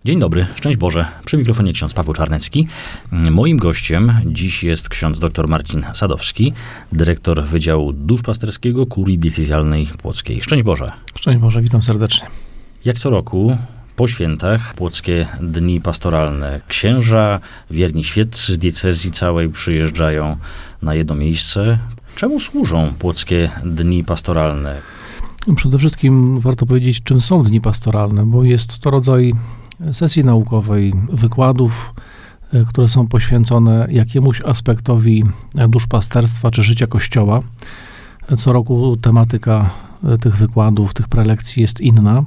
Dzień dobry, szczęść Boże. Przy mikrofonie ksiądz Paweł Czarnecki. Moim gościem dziś jest ksiądz dr Marcin Sadowski, dyrektor Wydziału Duszpasterskiego Kurii Diecezjalnej Płockiej. Szczęść Boże. Szczęść Boże, witam serdecznie. Jak co roku po świętach płockie dni pastoralne. Księża, wierni świeccy z diecezji całej przyjeżdżają na jedno miejsce. Czemu służą płockie dni pastoralne? Przede wszystkim warto powiedzieć, czym są dni pastoralne, bo jest to rodzaj sesji naukowej, wykładów, które są poświęcone jakiemuś aspektowi duszpasterstwa czy życia Kościoła. Co roku tematyka tych wykładów, tych prelekcji jest inna.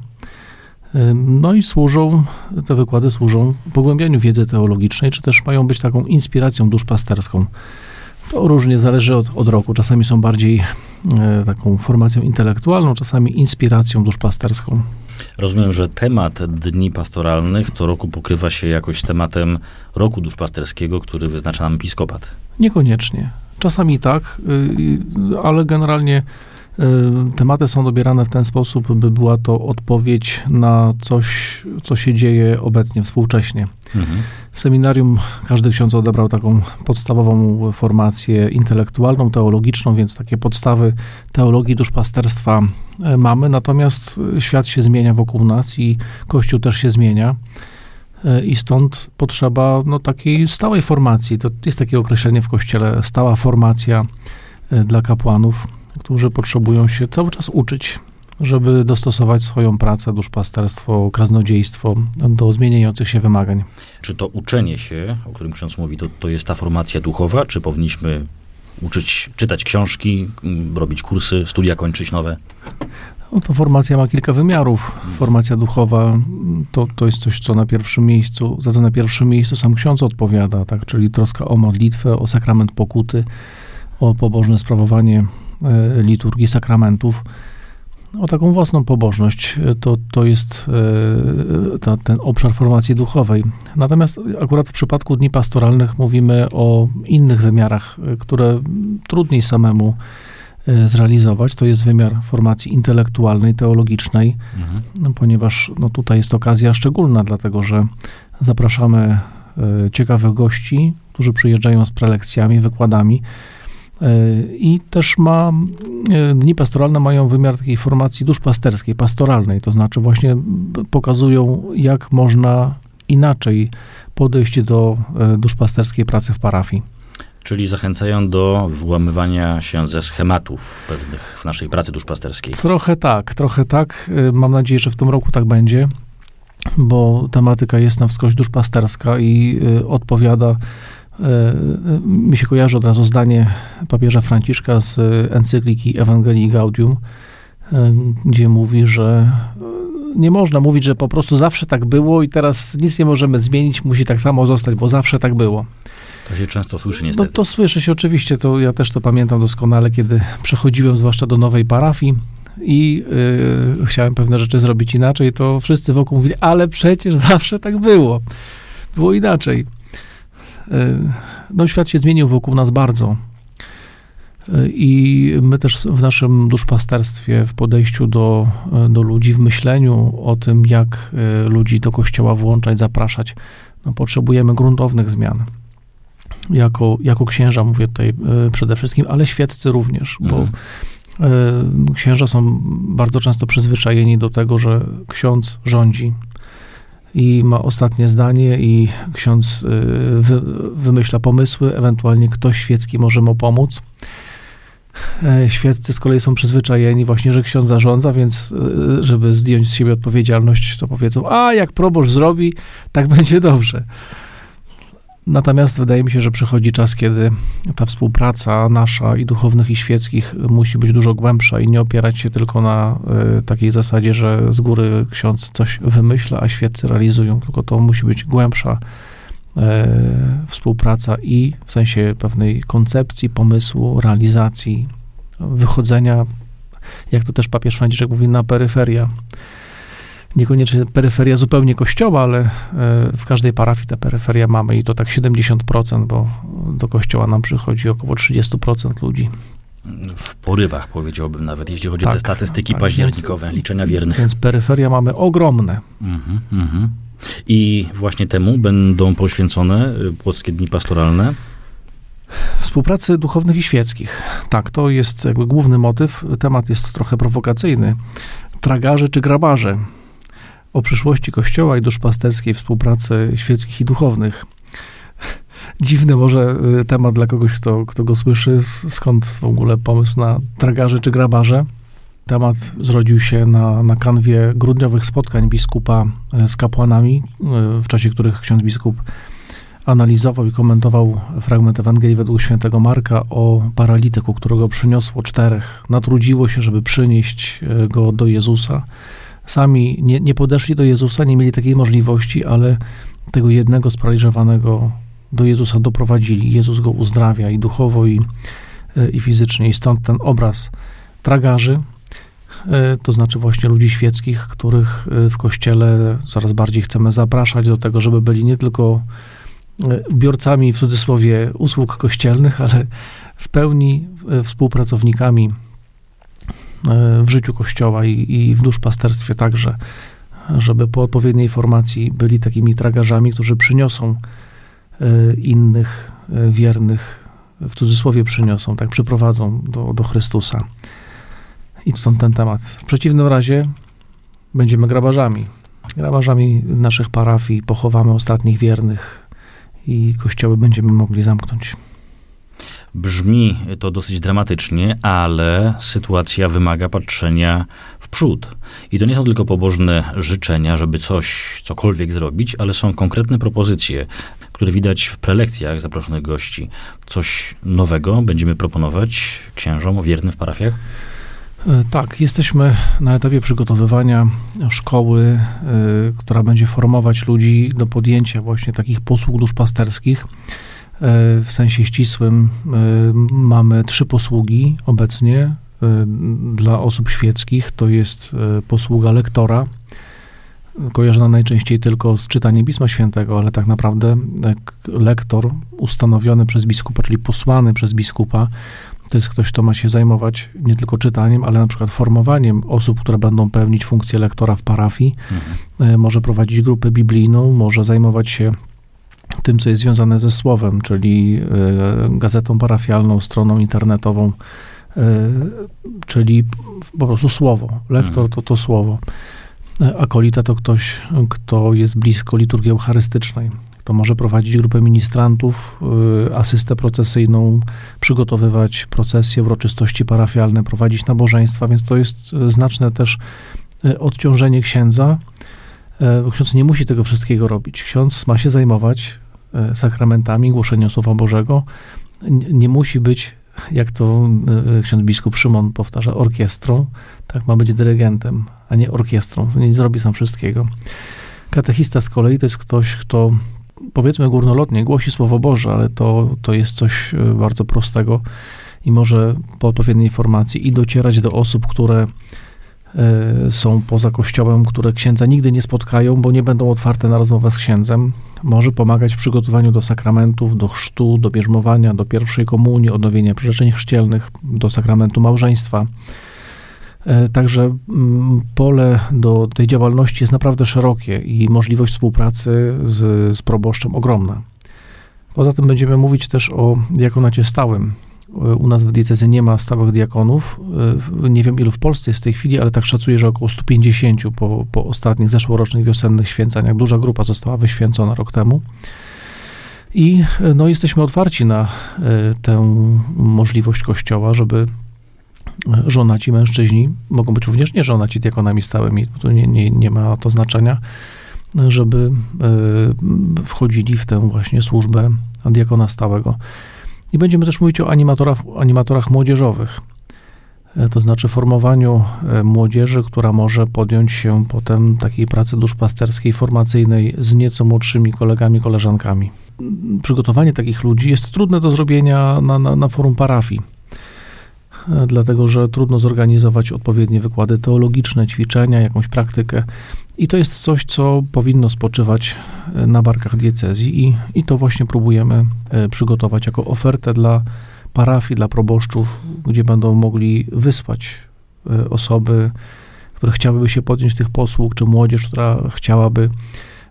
No i te wykłady służą pogłębianiu wiedzy teologicznej, czy też mają być taką inspiracją duszpasterską. To różnie zależy od roku. Czasami są bardziej taką formacją intelektualną, czasami inspiracją duszpasterską. Rozumiem, że temat dni pastoralnych co roku pokrywa się jakoś z tematem roku duszpasterskiego, który wyznacza nam episkopat. Niekoniecznie. Czasami tak, ale generalnie tematy są dobierane w ten sposób, by była to odpowiedź na coś, co się dzieje obecnie, współcześnie. W seminarium każdy ksiądz odebrał taką podstawową formację intelektualną, teologiczną, więc takie podstawy teologii duszpasterstwa mamy, natomiast świat się zmienia wokół nas i Kościół też się zmienia i stąd potrzeba takiej stałej formacji. To jest takie określenie w Kościele, stała formacja dla kapłanów, którzy potrzebują się cały czas uczyć, żeby dostosować swoją pracę, duszpasterstwo, kaznodziejstwo do zmieniających się wymagań. Czy to uczenie się, o którym ksiądz mówi, to jest ta formacja duchowa, czy powinniśmy czytać książki, robić kursy, studia kończyć nowe? To formacja ma kilka wymiarów. Formacja duchowa to jest coś, co na pierwszym miejscu, za co na pierwszym miejscu sam ksiądz odpowiada, tak? Czyli troska o modlitwę, o sakrament pokuty, o pobożne sprawowanie liturgii sakramentów, o taką własną pobożność. To jest ten obszar formacji duchowej. Natomiast akurat w przypadku dni pastoralnych mówimy o innych wymiarach, które trudniej samemu zrealizować. To jest wymiar formacji intelektualnej, teologicznej, ponieważ tutaj jest okazja szczególna, dlatego że zapraszamy ciekawych gości, którzy przyjeżdżają z prelekcjami, wykładami. I też dni pastoralne mają wymiar takiej formacji duszpasterskiej, pastoralnej, to znaczy właśnie pokazują, jak można inaczej podejść do duszpasterskiej pracy w parafii. Czyli zachęcają do wyłamywania się ze schematów pewnych w naszej pracy duszpasterskiej. Trochę tak. Mam nadzieję, że w tym roku tak będzie, bo tematyka jest na wskroś duszpasterska i odpowiada. Mi się kojarzy od razu zdanie papieża Franciszka z encykliki Ewangelii Gaudium, gdzie mówi, że nie można mówić, że po prostu zawsze tak było i teraz nic nie możemy zmienić, musi tak samo zostać, bo zawsze tak było. To się często słyszy niestety. To słyszy się oczywiście, ja też to pamiętam doskonale, kiedy przechodziłem zwłaszcza do nowej parafii i chciałem pewne rzeczy zrobić inaczej, to wszyscy wokół mówili, ale przecież zawsze tak było. Było inaczej. Świat się zmienił wokół nas bardzo i my też w naszym duszpasterstwie, w podejściu do ludzi, w myśleniu o tym, jak ludzi do Kościoła włączać, zapraszać, potrzebujemy gruntownych zmian. Jako księża mówię tutaj przede wszystkim, ale świeccy również, bo księża są bardzo często przyzwyczajeni do tego, że ksiądz rządzi i ma ostatnie zdanie i ksiądz wymyśla pomysły, ewentualnie ktoś świecki może mu pomóc. Świeccy z kolei są przyzwyczajeni właśnie, że ksiądz zarządza, więc żeby zdjąć z siebie odpowiedzialność, to powiedzą, jak proboszcz zrobi, tak będzie dobrze. Natomiast wydaje mi się, że przychodzi czas, kiedy ta współpraca nasza i duchownych, i świeckich musi być dużo głębsza i nie opierać się tylko na takiej zasadzie, że z góry ksiądz coś wymyśla, a świeccy realizują, tylko to musi być głębsza współpraca i w sensie pewnej koncepcji, pomysłu, realizacji, wychodzenia, jak to też papież Franciszek mówi, na peryferia. Niekoniecznie peryferia zupełnie kościoła, ale w każdej parafii ta peryferia mamy i to tak 70%, bo do kościoła nam przychodzi około 30% ludzi. W porywach, powiedziałbym nawet, jeśli chodzi o te statystyki październikowe, liczenia wiernych. Więc peryferia mamy ogromne. I właśnie temu będą poświęcone Płockie Dni Pastoralne? Współpracy duchownych i świeckich. Tak, to jest jakby główny motyw. Temat jest trochę prowokacyjny. Tragarze czy grabarze? O przyszłości Kościoła i duszpasterskiej współpracy świeckich i duchownych. Dziwny może temat dla kogoś, kto go słyszy. Skąd w ogóle pomysł na tragarze czy grabarze? Temat zrodził się na kanwie grudniowych spotkań biskupa z kapłanami, w czasie których ksiądz biskup analizował i komentował fragment Ewangelii według świętego Marka o paralityku, którego przyniosło 4. Natrudziło się, żeby przynieść go do Jezusa. Sami nie podeszli do Jezusa, nie mieli takiej możliwości, ale tego jednego sparaliżowanego do Jezusa doprowadzili. Jezus go uzdrawia i duchowo, i fizycznie. I stąd ten obraz tragarzy, to znaczy właśnie ludzi świeckich, których w Kościele coraz bardziej chcemy zapraszać do tego, żeby byli nie tylko biorcami, w cudzysłowie, usług kościelnych, ale w pełni współpracownikami w życiu Kościoła i w duszpasterstwie także, żeby po odpowiedniej formacji byli takimi tragarzami, którzy przyniosą innych wiernych, w cudzysłowie przyniosą, tak, przyprowadzą do Chrystusa. I stąd ten temat. W przeciwnym razie będziemy grabarzami. Grabarzami naszych parafii, pochowamy ostatnich wiernych i kościoły będziemy mogli zamknąć. Brzmi to dosyć dramatycznie, ale sytuacja wymaga patrzenia w przód. I to nie są tylko pobożne życzenia, żeby cokolwiek zrobić, ale są konkretne propozycje, które widać w prelekcjach zaproszonych gości. Coś nowego będziemy proponować księżom wiernym w parafiach? Tak, jesteśmy na etapie przygotowywania szkoły, która będzie formować ludzi do podjęcia właśnie takich posług duszpasterskich. W sensie ścisłym mamy 3 posługi obecnie dla osób świeckich. To jest posługa lektora, kojarzona najczęściej tylko z czytaniem Pisma Świętego, ale tak naprawdę lektor ustanowiony przez biskupa, czyli posłany przez biskupa, to jest ktoś, kto ma się zajmować nie tylko czytaniem, ale na przykład formowaniem osób, które będą pełnić funkcję lektora w parafii. Może prowadzić grupę biblijną, może zajmować się tym, co jest związane ze słowem, czyli gazetą parafialną, stroną internetową, czyli po prostu słowo. Lektor to słowo. Akolita to ktoś, kto jest blisko liturgii eucharystycznej. To może prowadzić grupę ministrantów, asystę procesyjną, przygotowywać procesje, uroczystości parafialne, prowadzić nabożeństwa, więc to jest znaczne też odciążenie księdza. Ksiądz nie musi tego wszystkiego robić. Ksiądz ma się zajmować sakramentami, głoszeniem Słowa Bożego. Nie musi być, jak to ksiądz biskup Szymon powtarza, orkiestrą. Tak, ma być dyrygentem, a nie orkiestrą. Nie zrobi sam wszystkiego. Katechista z kolei to jest ktoś, kto, powiedzmy górnolotnie, głosi Słowo Boże, ale to jest coś bardzo prostego i może po odpowiedniej formacji i docierać do osób, które są poza Kościołem, które księdza nigdy nie spotkają, bo nie będą otwarte na rozmowę z księdzem. Może pomagać w przygotowaniu do sakramentów, do chrztu, do bierzmowania, do pierwszej komunii, odnowienia przyrzeczeń chrzcielnych, do sakramentu małżeństwa. Także pole do tej działalności jest naprawdę szerokie i możliwość współpracy z proboszczem ogromna. Poza tym będziemy mówić też o diakonacie stałym. U nas w diecezji nie ma stałych diakonów. Nie wiem, ilu w Polsce jest w tej chwili, ale tak szacuję, że około 150 po ostatnich zeszłorocznych wiosennych święceniach. Duża grupa została wyświęcona rok temu. I jesteśmy otwarci na tę możliwość Kościoła, żeby żonaci mężczyźni, mogą być również nieżonaci diakonami stałymi, to nie ma to znaczenia, żeby wchodzili w tę właśnie służbę diakona stałego. I będziemy też mówić o animatorach młodzieżowych, to znaczy formowaniu młodzieży, która może podjąć się potem takiej pracy duszpasterskiej, formacyjnej z nieco młodszymi kolegami, koleżankami. Przygotowanie takich ludzi jest trudne do zrobienia na forum parafii, dlatego że trudno zorganizować odpowiednie wykłady teologiczne, ćwiczenia, jakąś praktykę. I to jest coś, co powinno spoczywać na barkach diecezji i to właśnie próbujemy przygotować jako ofertę dla parafii, dla proboszczów, gdzie będą mogli wysłać osoby, które chciałyby się podjąć tych posług, czy młodzież, która chciałaby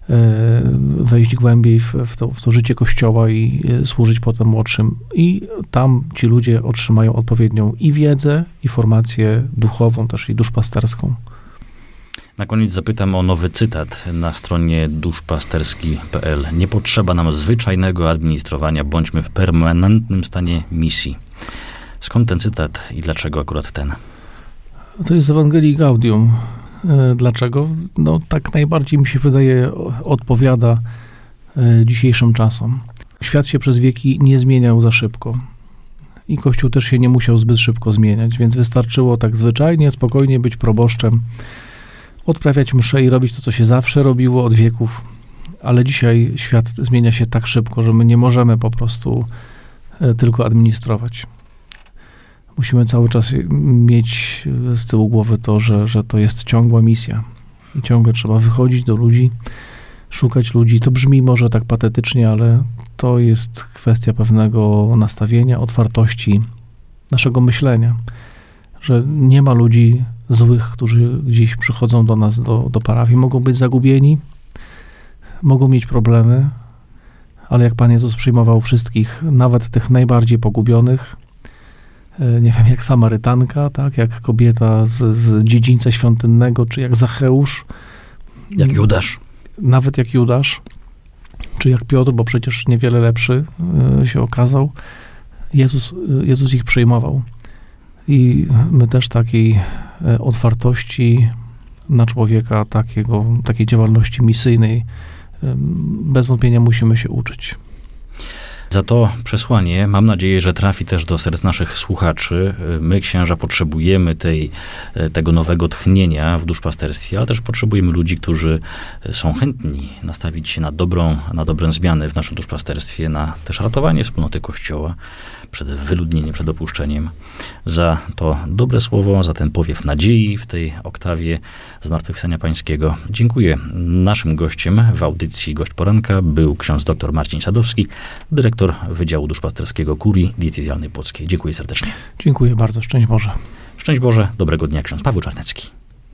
wejść głębiej w to życie Kościoła i służyć potem młodszym. I tam ci ludzie otrzymają odpowiednią i wiedzę, i formację duchową też i duszpasterską. Na koniec zapytam o nowy cytat na stronie duszpasterski.pl. Nie potrzeba nam zwyczajnego administrowania, bądźmy w permanentnym stanie misji. Skąd ten cytat i dlaczego akurat ten? To jest z Ewangelii Gaudium. Dlaczego? No tak najbardziej mi się wydaje odpowiada dzisiejszym czasom. Świat się przez wieki nie zmieniał za szybko. I Kościół też się nie musiał zbyt szybko zmieniać, więc wystarczyło tak zwyczajnie, spokojnie być proboszczem, odprawiać msze i robić to, co się zawsze robiło od wieków. Ale dzisiaj świat zmienia się tak szybko, że my nie możemy po prostu tylko administrować. Musimy cały czas mieć z tyłu głowy to, że to jest ciągła misja. I ciągle trzeba wychodzić do ludzi, szukać ludzi. To brzmi może tak patetycznie, ale to jest kwestia pewnego nastawienia, otwartości naszego myślenia. Że nie ma ludzi złych, którzy gdzieś przychodzą do nas, do parafii. Mogą być zagubieni, mogą mieć problemy, ale jak Pan Jezus przyjmował wszystkich, nawet tych najbardziej pogubionych, nie wiem, jak Samarytanka, tak, jak kobieta z dziedzińca świątynnego, czy jak Zacheusz. Jak Judasz. Nawet jak Judasz, czy jak Piotr, bo przecież niewiele lepszy się okazał. Jezus ich przyjmował. I my też takiej otwartości na człowieka, takiej działalności misyjnej bez wątpienia musimy się uczyć. Za to przesłanie mam nadzieję, że trafi też do serc naszych słuchaczy. My, księża, potrzebujemy tego nowego tchnienia w duszpasterstwie, ale też potrzebujemy ludzi, którzy są chętni nastawić się na dobre zmiany w naszym duszpasterstwie, na też ratowanie wspólnoty Kościoła przed wyludnieniem, przed opuszczeniem. Za to dobre słowo, za ten powiew nadziei w tej oktawie Zmartwychwstania Pańskiego. Dziękuję. Naszym gościem w audycji Gość Poranka był ksiądz dr Marcin Sadowski, dyrektor Wydziału Duszpasterskiego Kurii Diecezjalnej Płockiej. Dziękuję serdecznie. Dziękuję bardzo. Szczęść Boże. Szczęść Boże. Dobrego dnia. Ksiądz Paweł Czarnecki.